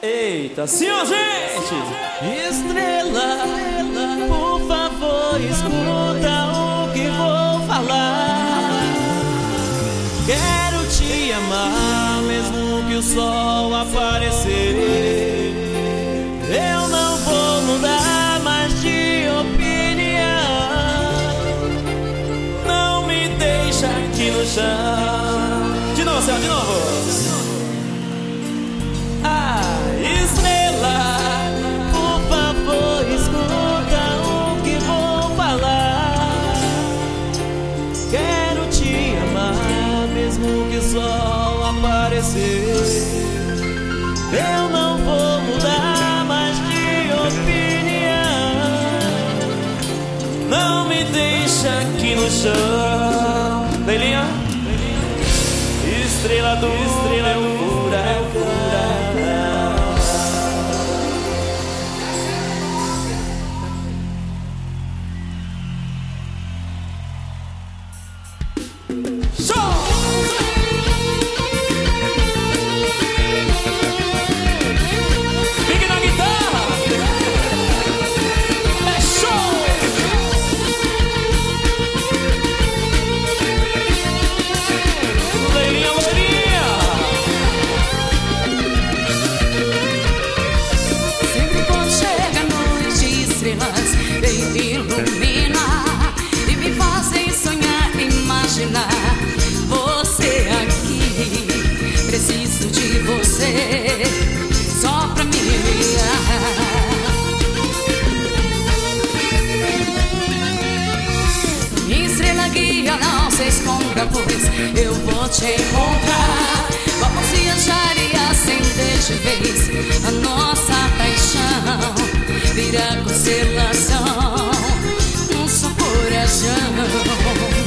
Eita, sim, ó, gente! Estrela, por favor, escuta o que vou falar. Quero te amar, mesmo que o sol aparecer. Eu não vou mudar mais de opinião. Não me deixa aqui no chão. De novo, Céu, de novo. Estrela, por favor, escuta o que vou falar. Quero te amar, mesmo que o sol aparecer. Eu não vou mudar mais de opinião. Não me deixa aqui no chão. Leilinha? Estrela do meu furacão. Você aqui, preciso de você, só pra me minha estrela guia, não se esconda, pois eu vou te encontrar. Vamos viajar e acender de vez a nossa paixão, virar constelação no seu coração.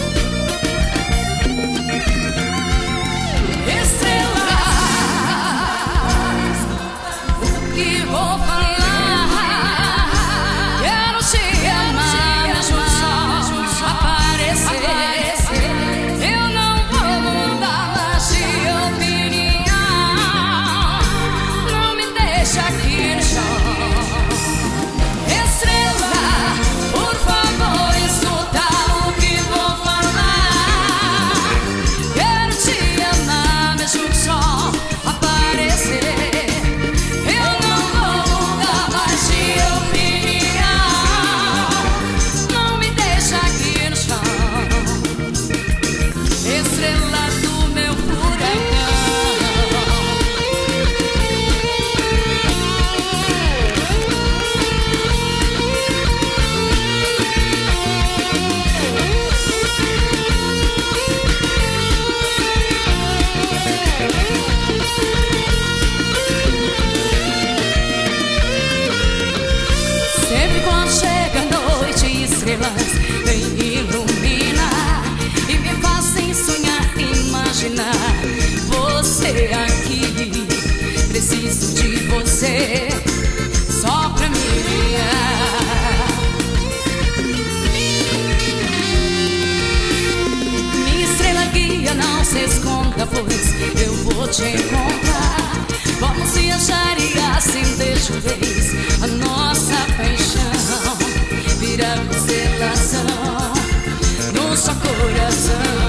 Vem iluminar e me fazem sonhar, imaginar você aqui. Preciso de você, só pra me guiar. Minha estrela guia, não se esconda, pois eu vou te encontrar. Vamos viajar e acender de vez a nossa paixão, virar constelação no seu coração.